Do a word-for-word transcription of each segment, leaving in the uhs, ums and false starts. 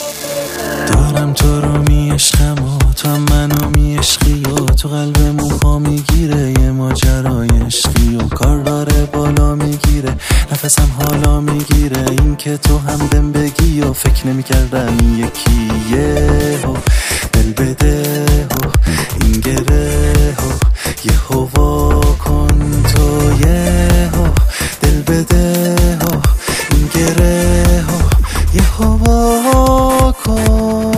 دارم تو رو می عشقم و تو هم منو می عشقی و تو قلبمون پا میگیره یه ماجرای عشقی و کار داره بالا میگیره نفسم حالا میگیره این که تو هم بهم بگی و فکر نمی کردم یکیه و دل بده و این گره و یه هوا کن تو یه و دل بده و این گره و یه هوا کن.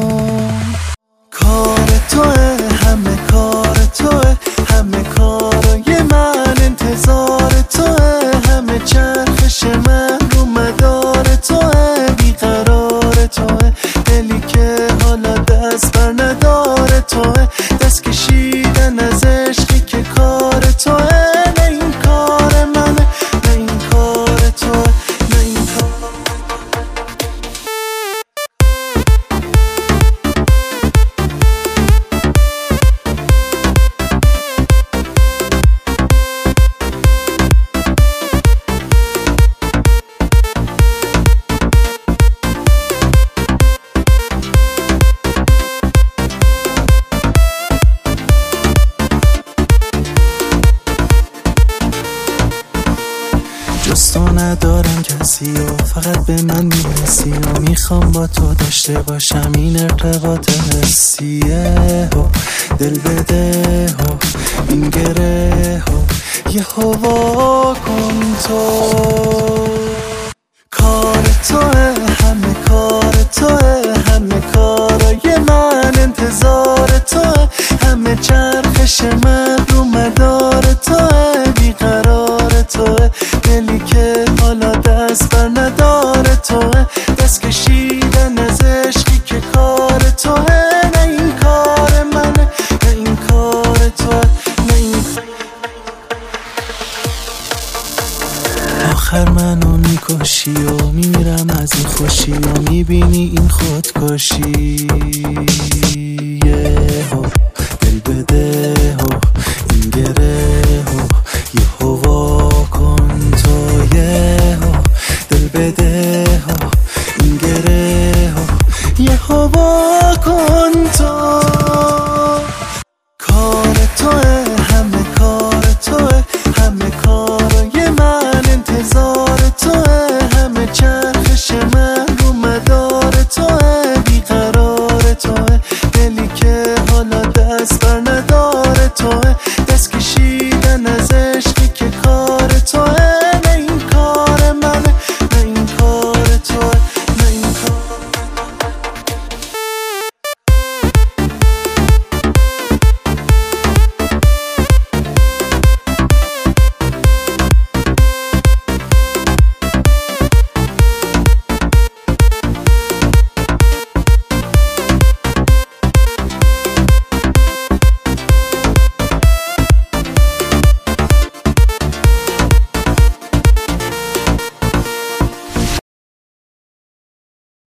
کار توه همه کار توه همه کارای من انتظار توه همه چرخش من رو مدار توه بیقرار توه دلی که حالا دست بر نداره توه دست کشیدن از عشقی که کار توه نه این کار منه نه این کار توه نه این کار جز تو ندارم کسی و فقط به من میرسی و میخوام با تو داشته باشم این ارتباط حسیه و دل بده و این گره و یه هوا کن تو. کار توه همه کار توه همه کارای من انتظار توه همه چرخش من رو مدار توه بیقرار توه دلی که حالا دست بر نداره توه دست کشیدن از عشقی که کار توه نه این کار منه نه این کار توه نه این آخر منو میکشی و میمیرم از این خوشی و میبینی این خودکشی